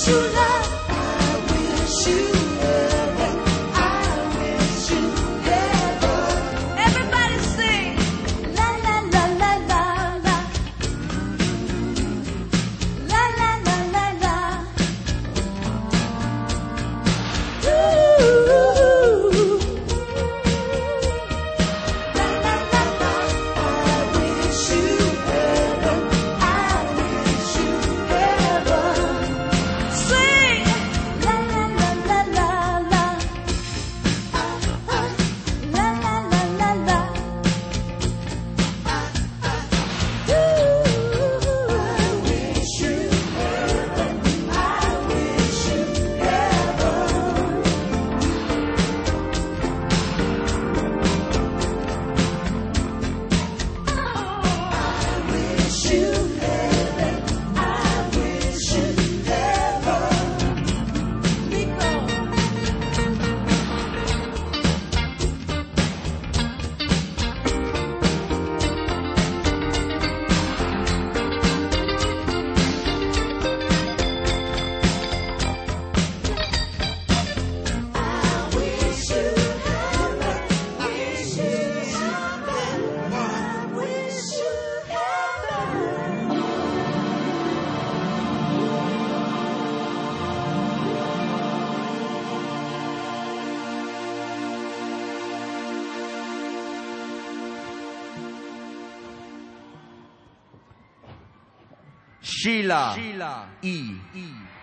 true love. I wish you heaven. I wish you heaven. Everybody sing. La la la la la la. La la la la la. Ooh. La la la la. I wish you heaven. I wish you heaven. Sing. La la la la la la. La la la la la. Ooh. I wish you heaven. I wish you heaven. I wish you heaven. I wish you heaven. Nico. I wish you heaven. Wish you heaven. I wish you heaven. Sheila E.